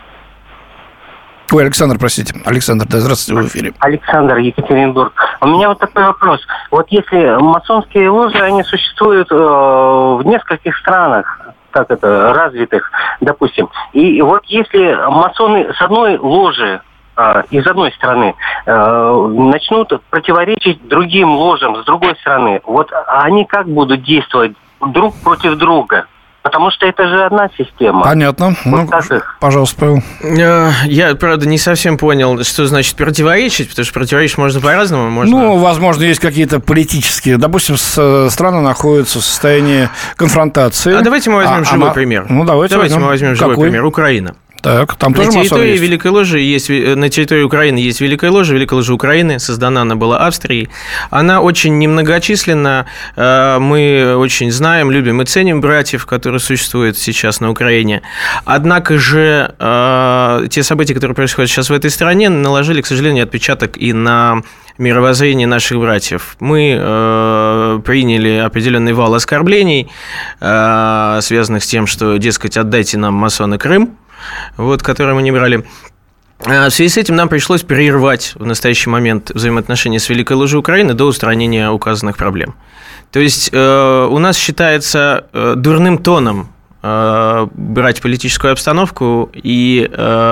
Ой, Александр, простите. Александр, да, здравствуйте, вы в эфире. Александр, Екатеринбург. У меня вот такой вопрос. Вот если масонские ложи, они существуют в нескольких странах, как это, развитых, допустим, и вот если масоны с одной ложи, из одной стороны, начнут противоречить другим ложам с другой стороны, вот они как будут действовать друг против друга? Потому что это же одна система. Понятно. Вот пожалуйста, Павел. Я, правда, не совсем понял, что значит противоречить, потому что противоречить можно по-разному. Ну, возможно, есть какие-то политические. Допустим, страны находятся в состоянии конфронтации. А давайте мы возьмем живой пример. Ну, давайте мы возьмем живой пример. Украина. Так, там тоже на территории Великой Ложи на территории Украины есть Великая Ложа Украины, создана она была Австрией. Она очень немногочисленна, мы очень знаем, любим и ценим братьев, которые существуют сейчас на Украине. Однако же те события, которые происходят сейчас в этой стране, наложили, к сожалению, отпечаток и на мировоззрение наших братьев. Мы приняли определенный вал оскорблений, связанных с тем, что, дескать, отдайте нам, масоны, Крым, который мы не брали. В связи с этим нам пришлось прервать в настоящий момент взаимоотношения с Великой Ложей Украины до устранения указанных проблем. То есть у нас считается дурным тоном брать политическую обстановку и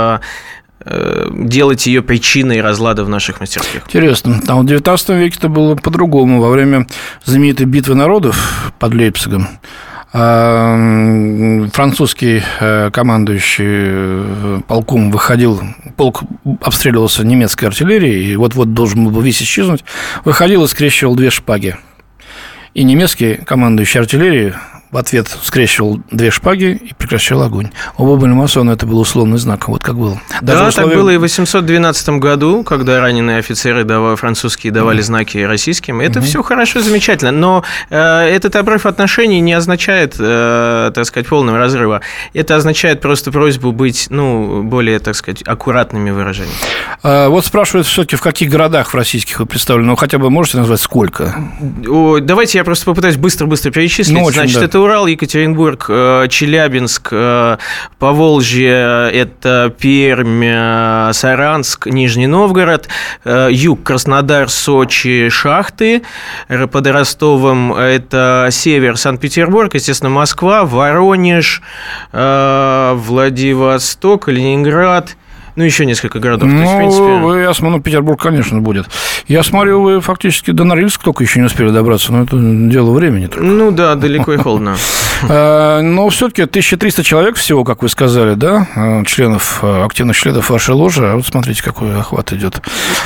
делать ее причиной разлада в наших мастерских. Интересно. Там в 19 веке это было по-другому. Во время знаменитой битвы народов под Лейпцигом французский командующий полком полк обстреливался немецкой артиллерией, и вот-вот должен был весь исчезнуть, выходил и скрещивал две шпаги. И немецкий командующий артиллерией в ответ скрещивал две шпаги и прекращал огонь. Оба были масоны, это был условный знак, вот как было. Даже так было и в 812 году, когда раненые офицеры французские давали знаки российским. Это все хорошо, замечательно, но этот обрыв отношений не означает, так сказать, полного разрыва. Это означает просто просьбу быть, более, так сказать, аккуратными выражениями. Вот спрашивают все-таки, в каких городах в российских вы представлены, хотя бы можете назвать сколько? Давайте я просто попытаюсь быстро перечислить. Значит, это Урал, Екатеринбург, Челябинск, Поволжье, это Пермь, Саранск, Нижний Новгород, юг, Краснодар, Сочи, Шахты, под Ростовом это север, Санкт-Петербург, естественно, Москва, Воронеж, Владивосток, Ленинград. Еще несколько городов. То есть, в принципе... я смотрю, Петербург, конечно, будет. Я смотрю, вы фактически до Норильска только еще не успели добраться, но это дело времени только. Да, далеко и холодно. Но все-таки 1300 человек всего, как вы сказали, да, активных членов вашей ложи. А вот смотрите, какой охват идет.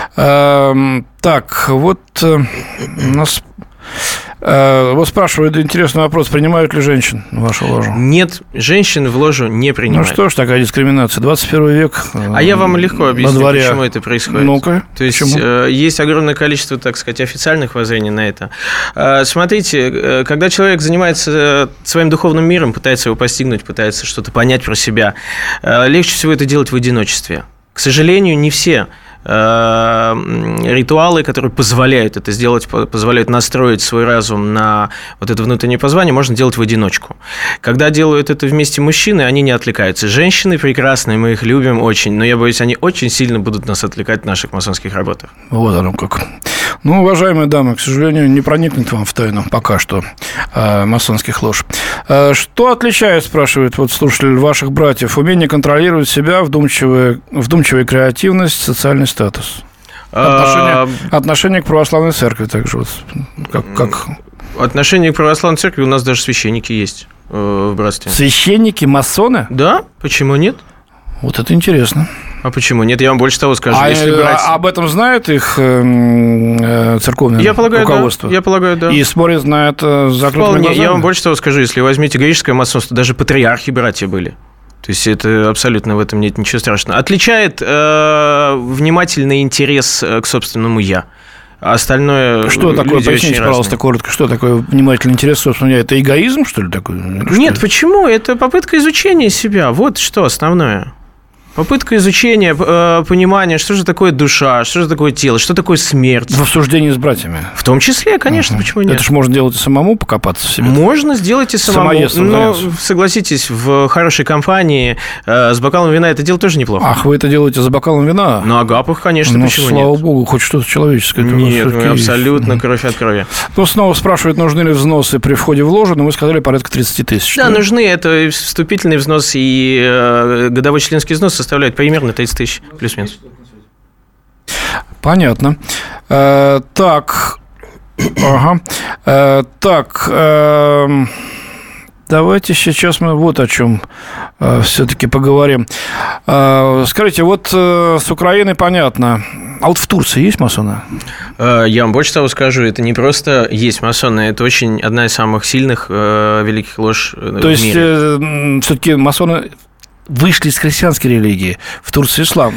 Так, вот у нас... Вот спрашивают интересный вопрос, принимают ли женщин в вашу ложу? Нет, женщин в ложу не принимают. Ну что ж, такая дискриминация, 21 век. А я вам легко объясню, почему это происходит. Ну-ка, то есть, есть огромное количество, так сказать, официальных воззрений на это. Смотрите, когда человек занимается своим духовным миром, пытается его постигнуть, пытается что-то понять про себя, легче всего это делать в одиночестве. К сожалению, не все ритуалы, которые позволяют это сделать, позволяют настроить свой разум на вот это внутреннее позвание, можно делать в одиночку. Когда делают это вместе мужчины, они не отвлекаются. Женщины прекрасные, мы их любим очень, но я боюсь, они очень сильно будут нас отвлекать в наших масонских работах. Вот оно как. Уважаемые дамы, к сожалению, не проникнет вам в тайну пока что масонских лож. Что отличает, спрашивает слушатель, ваших братьев? Умение контролировать себя, вдумчивая креативность, социальный статус? Отношение к православной церкви также. Вот, как... Отношение к православной церкви у нас даже священники есть в братстве. Священники масоны? Да, почему нет? Вот это интересно. А почему нет? Я вам больше того скажу. Если брать... Об этом знает их церковное руководство? Я полагаю, да. И смотрят на это закрытыми глазами? Я вам больше того скажу. Если возьмите греческое масонство, даже патриархи братья были. То есть это абсолютно в этом нет ничего страшного. Отличает внимательный интерес к собственному «я». А остальное... Что такое, поясните, пожалуйста, коротко, что такое внимательный интерес, собственно, это эгоизм, что ли, такой? Нет, почему? Это попытка изучения себя. Вот что основное. Попытка изучения, понимания, что же такое душа, что же такое тело, что такое смерть. В обсуждении с братьями. В том числе, конечно, почему нет? Это же можно делать и самому, покопаться в себе. Можно сделать и самому. Но, согласитесь, в хорошей компании с бокалом вина это дело тоже неплохо. Ах, вы это делаете за бокалом вина? На агапах, конечно, почему нет? Слава богу, хоть что-то человеческое. Нет, абсолютно кровь от крови. Ну, снова спрашивают, нужны ли взносы при входе в ложу, но вы сказали порядка 30 тысяч. Да, нужны. Это вступительный взнос и годовой членский взнос составляет примерно 30 тысяч, плюс-минус. Понятно. Так. Давайте сейчас мы вот о чем все-таки поговорим. Скажите, вот с Украиной понятно. А вот в Турции есть масоны? Я вам больше того скажу, это не просто есть масоны, это очень одна из самых сильных великих лож в мире. То есть, все-таки масоны вышли из христианской религии, в Турции ислам.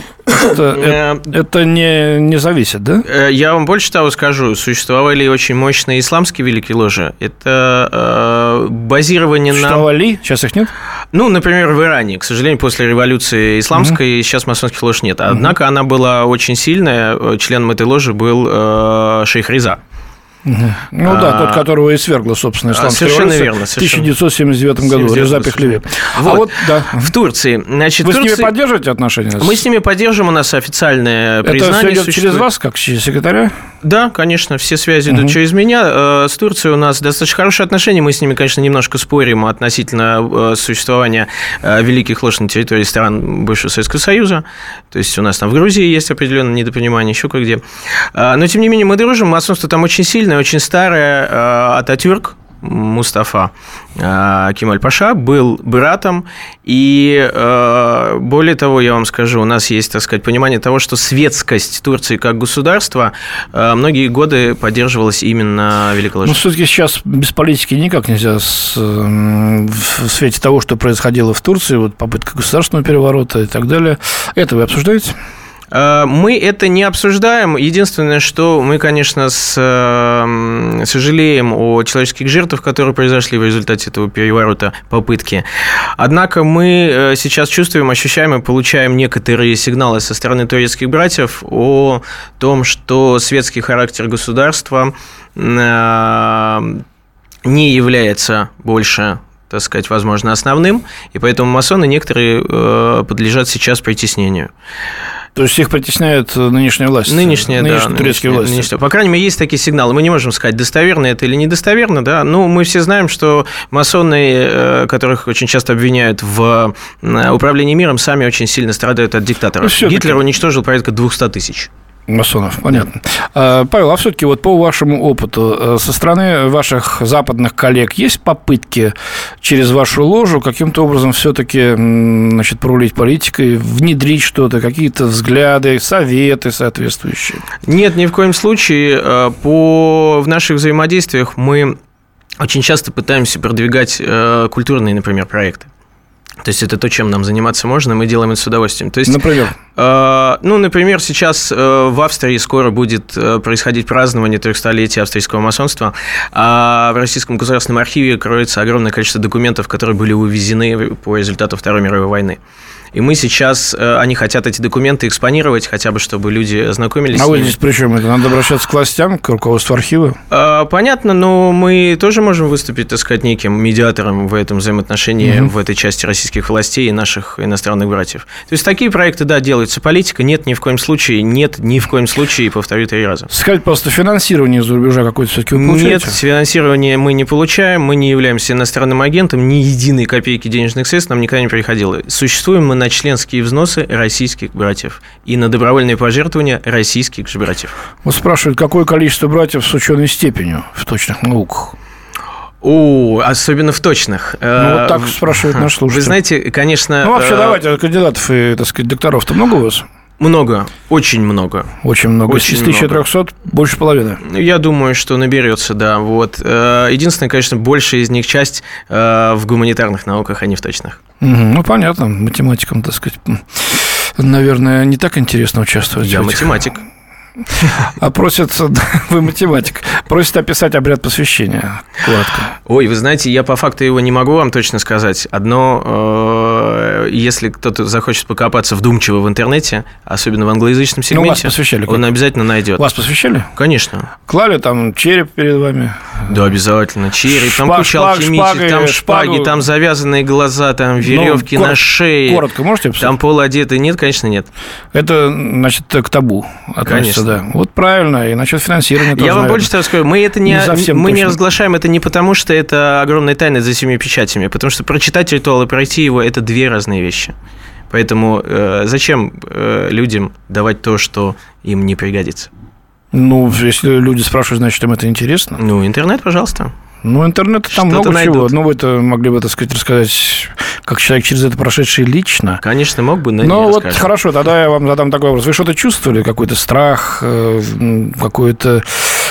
Это не зависит, да? Я вам больше того скажу. Существовали очень мощные исламские великие ложи. Это базирование на... Существовали? Сейчас их нет? Ну, например, в Иране. К сожалению, после революции исламской сейчас масонских лож нет. Однако она была очень сильная. Членом этой ложи был шейх Реза. Ну да, тот, которого и свергла, собственно, исламская революция в 1979 году, Реза Пехлеви. Вот, да. В Турции. Значит, вы с ними поддерживаете отношения? Мы с ними поддерживаем, у нас официальное признание. Это все идет через вас, как через секретаря? Да, конечно, все связи идут через меня. С Турцией у нас достаточно хорошие отношения. Мы с ними, конечно, немножко спорим относительно существования великих лож на территории стран бывшего Советского Союза. То есть у нас там в Грузии есть определенное недопонимание, еще кое-где. Но, тем не менее, мы дружим. Масонство там очень сильное, очень старое. Ататюрк Мустафа Кемаль-Паша был братом, и более того, я вам скажу, у нас есть, так сказать, понимание того, что светскость Турции как государства многие годы поддерживалась именно Великой Ложью. Но все-таки сейчас без политики никак нельзя в свете того, что происходило в Турции, вот попытка государственного переворота и так далее. Это вы обсуждаете? Мы это не обсуждаем. Единственное, что мы, конечно, сожалеем о человеческих жертвах, которые произошли в результате этого переворота, попытки. Однако мы сейчас чувствуем, ощущаем и получаем некоторые сигналы со стороны турецких братьев о том, что светский характер государства не является больше, так сказать, возможно, основным, и поэтому масоны некоторые подлежат сейчас притеснению. То есть их притесняют нынешняя власть? Нынешние турецкие власти. По крайней мере, есть такие сигналы. Мы не можем сказать, достоверно это или недостоверно, да. Но мы все знаем, что масоны, которых очень часто обвиняют в управлении миром, сами очень сильно страдают от диктаторов. Гитлер уничтожил порядка 200 тысяч. Масонов, понятно. Павел, а все-таки вот по вашему опыту, со стороны ваших западных коллег есть попытки через вашу ложу каким-то образом все-таки, значит, порулить политикой, внедрить что-то, какие-то взгляды, советы соответствующие? Нет, ни в коем случае. В наших взаимодействиях мы очень часто пытаемся продвигать культурные, например, проекты. То есть это то, чем нам заниматься можно, мы делаем это с удовольствием. То есть, например? Например, сейчас в Австрии скоро будет происходить празднование 300-летия австрийского масонства, а в Российском государственном архиве кроется огромное количество документов, которые были увезены по результату Второй мировой войны. И мы сейчас, они хотят эти документы экспонировать, хотя бы, чтобы люди ознакомились с ними. А вы здесь при чем? Это надо обращаться к властям, к руководству архива? Понятно, но мы тоже можем выступить, так сказать, неким медиатором в этом взаимоотношении, в этой части российских властей и наших иностранных братьев. То есть такие проекты, да, делаются. Политика нет ни в коем случае, повторю 3 раза. Скажите, просто финансирование из-за рубежа какое-то все-таки вы получаете? Нет, финансирование мы не получаем, мы не являемся иностранным агентом, ни единой копейки денежных средств нам никогда не приходило. Существуем мы на членские взносы российских братьев и на добровольные пожертвования российских же братьев. Вот спрашивают, какое количество братьев с ученой степенью в точных науках? Особенно в точных. Вот так спрашивает наш слушатель. Вы знаете, конечно... вообще, давайте, кандидатов и, так сказать, докторов-то много у вас? Много, очень много. Очень много. Из 1300 больше половины. Я думаю, что наберется, да. Вот. Единственное, конечно, большая из них часть в гуманитарных науках, а не в точных. Ну, понятно. Математикам, так сказать, наверное, не так интересно участвовать. Я математик. А просят, вы математик, просят описать обряд посвящения. Кратко. Вы знаете, я по факту его не могу вам точно сказать. Одно, если кто-то захочет покопаться вдумчиво в интернете, особенно в англоязычном сегменте, вас посвящали, он обязательно найдет. Вас посвящали? Конечно. Клали там череп перед вами? Да, обязательно. Череп, там куча алхимичек, там шпаги, там завязанные глаза, там веревки на шее. Коротко можете описать? Там полуодетые. Нет, конечно, нет. Это, значит, к табу относится, да. Вот правильно, и насчет финансирования тоже. Я вам больше того скажу, мы не разглашаем это не потому, что это огромная тайна за 7 печатями, потому что прочитать ритуал и пройти его – это 2 разные вещи. Поэтому зачем людям давать то, что им не пригодится? Если люди спрашивают, значит, им это интересно. Интернет, пожалуйста. Интернет там много чего. Вы-то могли бы, так сказать, рассказать, как человек через это прошедший лично. Конечно, мог бы, но не расскажу. Хорошо, тогда я вам задам такой вопрос. Вы что-то чувствовали? Какой-то страх, какой-то,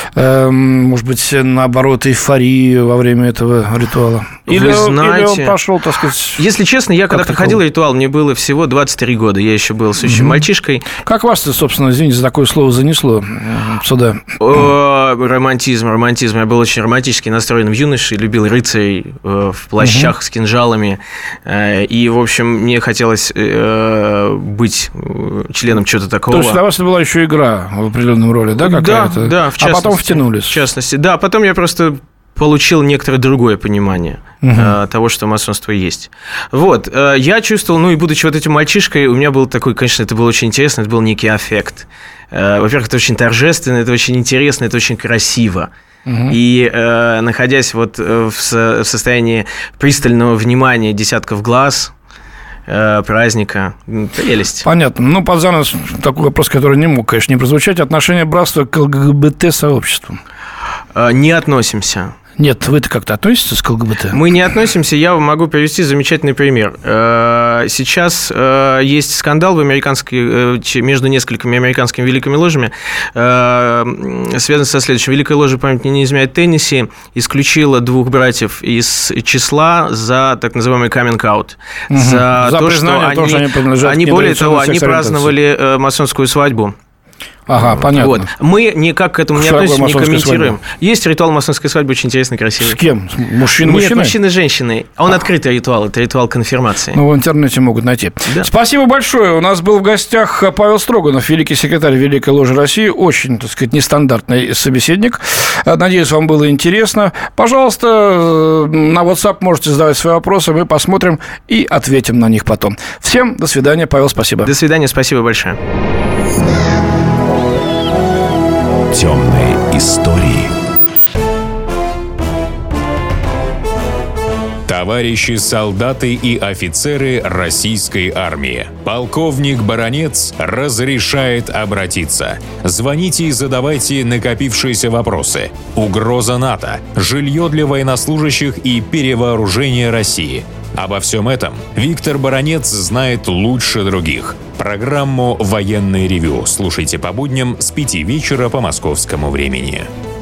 может быть, наоборот, эйфорию во время этого ритуала? Или он пошел, так сказать... Если честно, я когда проходил ритуал, мне было всего 23 года. Я еще был сущим мальчишкой. Как вас-то, собственно, извините за такое слово, занесло сюда? Романтизм. Я был очень романтически настроен в юноше, любил рыцарей в плащах с кинжалами. И, в общем, мне хотелось быть членом чего-то такого. То есть для вас это была еще игра в определенном роли, да, какая-то? Да, в частности. А потом втянулись? В частности, да. Потом я просто получил некоторое другое понимание того, что масонство есть. Вот. Я чувствовал, и будучи вот этим мальчишкой, у меня был такой, конечно, это было очень интересно, это был некий аффект. Во-первых, это очень торжественно, это очень интересно, это очень красиво. И находясь вот в состоянии пристального внимания десятков глаз, праздника, прелесть. Понятно. Под занос такой вопрос, который не мог, конечно, не прозвучать. Отношение братства к ЛГБТ-сообществу? Не относимся. Нет, вы-то как-то относитесь к ЛГБТ? Мы не относимся. Я вам могу привести замечательный пример. Сейчас есть скандал между несколькими американскими великими ложами, связанный со следующим. Великая ложа, память не изменяет, Теннесси исключила 2 братьев из числа за так называемый каминг-аут. За то, признание того, что они принадлежат они, более того, они праздновали масонскую свадьбу. Ага, понятно. Вот. Мы никак к этому не относимся, не комментируем. Есть ритуал масонской свадьбы, очень интересный, красивый. С кем? Мужчиной? Нет, мужчины и женщины. Он открытый ритуал, это ритуал конфирмации. В интернете могут найти. Да. Спасибо большое. У нас был в гостях Павел Строганов, великий секретарь Великой Ложи России. Очень, так сказать, нестандартный собеседник. Надеюсь, вам было интересно. Пожалуйста, на WhatsApp можете задавать свои вопросы, мы посмотрим и ответим на них потом. Всем до свидания. Павел, спасибо. До свидания, спасибо большое. Темные истории. Товарищи солдаты и офицеры российской армии. Полковник Баранец разрешает обратиться. Звоните и задавайте накопившиеся вопросы. Угроза НАТО, жилье для военнослужащих и перевооружение России. Обо всем этом Виктор Баранец знает лучше других. Программу «Военное ревю» слушайте по будням с 5 вечера по московскому времени.